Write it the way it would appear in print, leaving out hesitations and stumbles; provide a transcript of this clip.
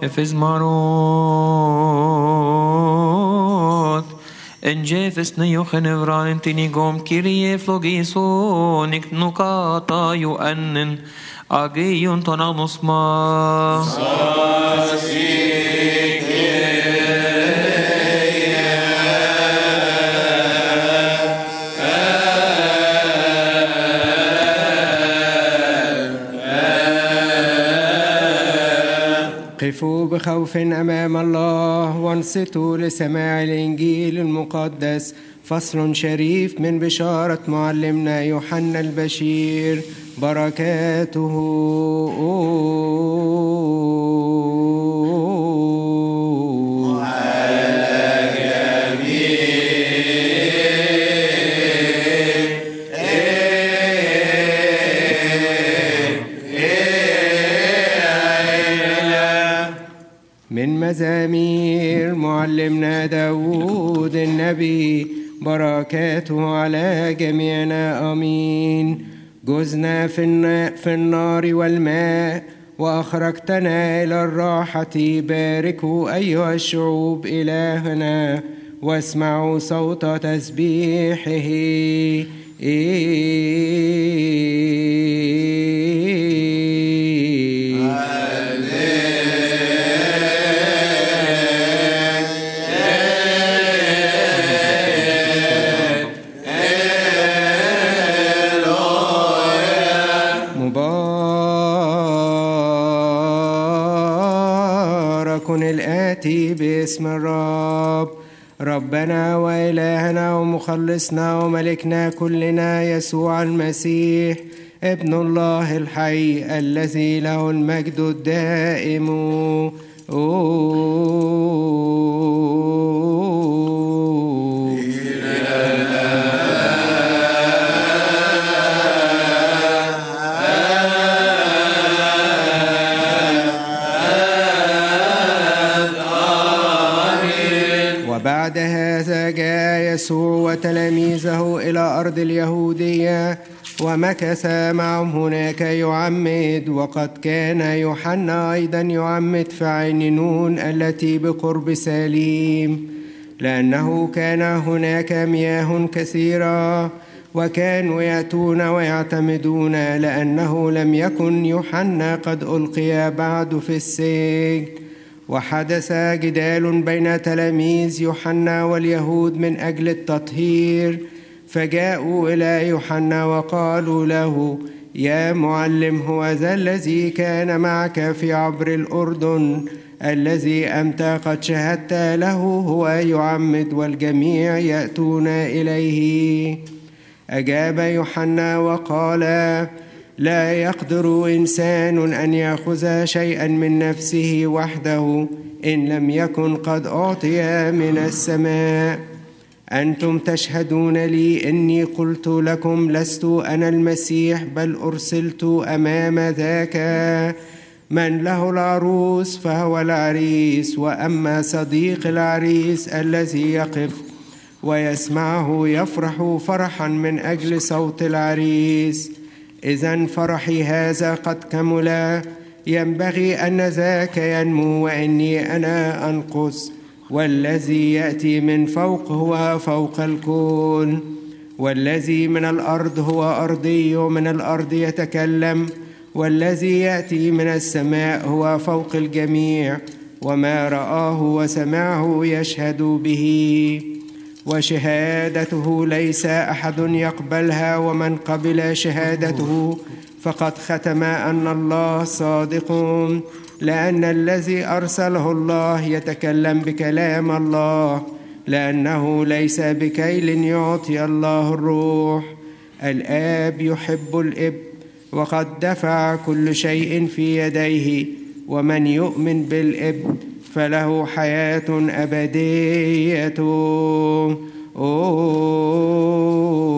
Efes marot. Enjefes ne jochen evran tinigom Kyrie flogiso nikt nukata juannen agion tonanus ma. قفوا بخوف أمام الله وانصتوا لسماع الإنجيل المقدس. فصل شريف من بشارة معلمنا يوحنا البشير بركاته من مزامير معلمنا داود النبي بركاته على جميعنا آمين. جزنا في النار والماء وأخرجتنا إلى الراحة. باركوا أيها الشعوب إلهنا واسمعوا صوت تسبيحه. الآتي باسم الرب ربنا وإلهنا ومخلصنا وملكنا كلنا يسوع المسيح ابن الله الحي الذي له المجد الدائم. بعد هذا جاء يسوع وتلاميذه إلى أرض اليهودية ومكث معهم هناك يعمد. وقد كان يوحنا أيضا يعمد في عين نون التي بقرب ساليم، لأنه كان هناك مياه كثيرة وكانوا يأتون ويعتمدون، لأنه لم يكن يوحنا قد ألقي بعد في السجن. وحدث جدال بين تلاميذ يوحنا واليهود من أجل التطهير، فجاءوا إلى يوحنا وقالوا له: يا معلم، هو ذا الذي كان معك في عبر الأردن الذي أنت قد شهدت له هو يعمد والجميع يأتون إليه. أجاب يوحنا وقال: لا يقدر إنسان أن يأخذ شيئا من نفسه وحده إن لم يكن قد أعطي من السماء. أنتم تشهدون لي إني قلت لكم لست أنا المسيح بل أرسلت أمام ذاك. من له العروس فهو العريس، وأما صديق العريس الذي يقف ويسمعه يفرح فرحا من أجل صوت العريس. إذن فرحي هذا قد كمل، ينبغي أن ذاك ينمو وإني أنا أنقص. والذي يأتي من فوق هو فوق الكل، والذي من الأرض هو أرضي ومن الأرض يتكلم، والذي يأتي من السماء هو فوق الجميع، وما رآه وسمعه يشهد به. وشهادته ليس أحد يقبلها، ومن قبل شهادته فقد ختم أن الله صادق، لأن الذي أرسله الله يتكلم بكلام الله، لأنه ليس بكيل يعطي الله الروح. الآب يحب الابن وقد دفع كل شيء في يديه، ومن يؤمن بالابن فله حياة أبدية.